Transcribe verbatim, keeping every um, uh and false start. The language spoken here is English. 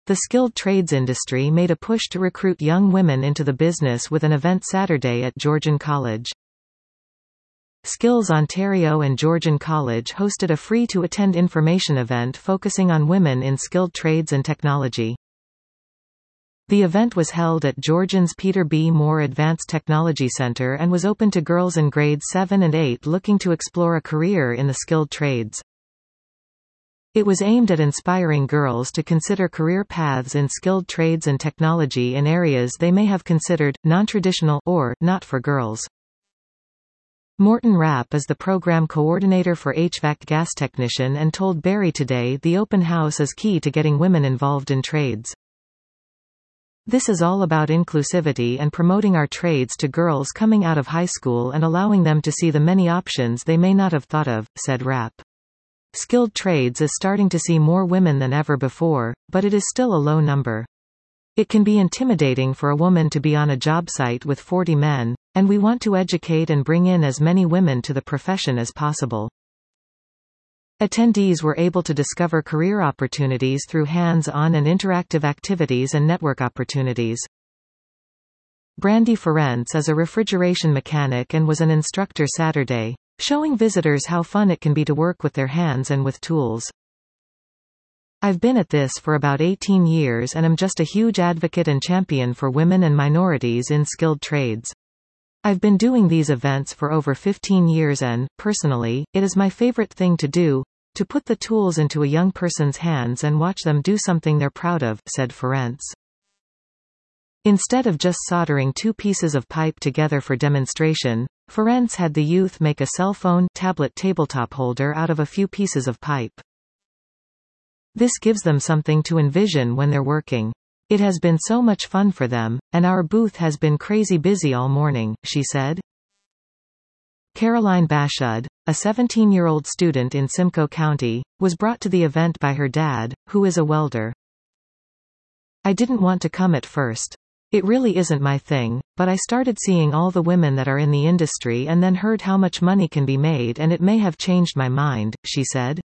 The skilled trades industry made a push to recruit young women into the business with an event Saturday at Georgian College. Skills Ontario and Georgian College hosted a free-to-attend information event focusing on women in skilled trades and technology. The event was held at Georgian's Peter B. Moore Advanced Technology Center and was open to girls in grades seven and eight looking to explore a career in the skilled trades. It was aimed at inspiring girls to consider career paths in skilled trades and technology in areas they may have considered non-traditional or not for girls. Morton Rapp is the program coordinator for H V A C gas technician and told Barrie Today the open house is key to getting women involved in trades. This is all about inclusivity and promoting our trades to girls coming out of high school and allowing them to see the many options they may not have thought of, said Rapp. Skilled trades is starting to see more women than ever before, but it is still a low number. It can be intimidating for a woman to be on a job site with forty men, and we want to educate and bring in as many women to the profession as possible. Attendees were able to discover career opportunities through hands-on and interactive activities and network opportunities. Brandy Ferenc is a refrigeration mechanic and was an instructor Saturday, showing visitors how fun it can be to work with their hands and with tools. I've been at this for about eighteen years and am just a huge advocate and champion for women and minorities in skilled trades. I've been doing these events for over fifteen years and, personally, it is my favorite thing to do, to put the tools into a young person's hands and watch them do something they're proud of, said Ferenc. Instead of just soldering two pieces of pipe together for demonstration, Ferenc had the youth make a cell phone tablet tabletop holder out of a few pieces of pipe. This gives them something to envision when they're working. It has been so much fun for them, and our booth has been crazy busy all morning, she said. Caroline Bashud, a seventeen-year-old student in Simcoe County, was brought to the event by her dad, who is a welder. I didn't want to come at first. It really isn't my thing, but I started seeing all the women that are in the industry and then heard how much money can be made and it may have changed my mind, she said.